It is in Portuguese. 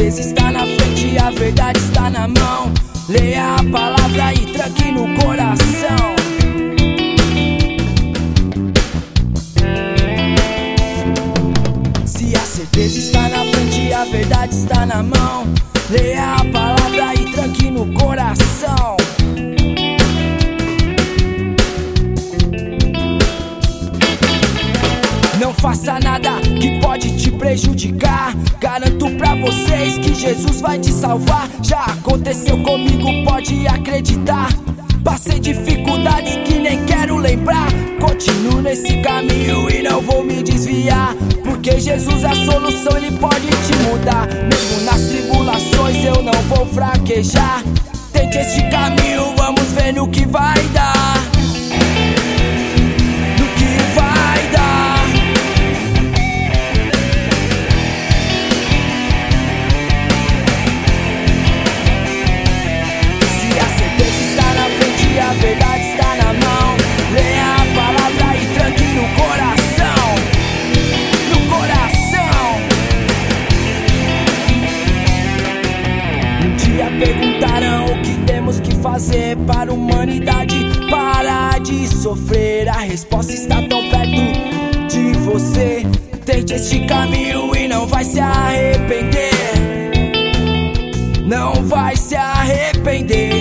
certeza está na frente, a verdade está na mão. Leia a palavra e tranque no coração. Se a certeza está na frente, a verdade está na mão. Leia a palavra e tranque no coração. Não faça nada que pode te prejudicar. Garanto pra vocês que Jesus vai te salvar. Já aconteceu comigo, pode acreditar. Passei dificuldades que nem quero lembrar. Continuo nesse caminho e não vou me desviar, porque Jesus é a solução, Ele pode te mudar. Mesmo nas tribulações eu não vou fraquejar. Tente este caminho, vamos ver no que vai dar. No que vai dar. Se a certeza está na frente e a verdade está na mão, leia a palavra e tranque no coração. No coração. Um dia perguntarão o que temos que fazer para a humanidade parar de sofrer. A resposta está tão perto de você. Tente este caminho e não vai se arrepender. Não vai se arrepender.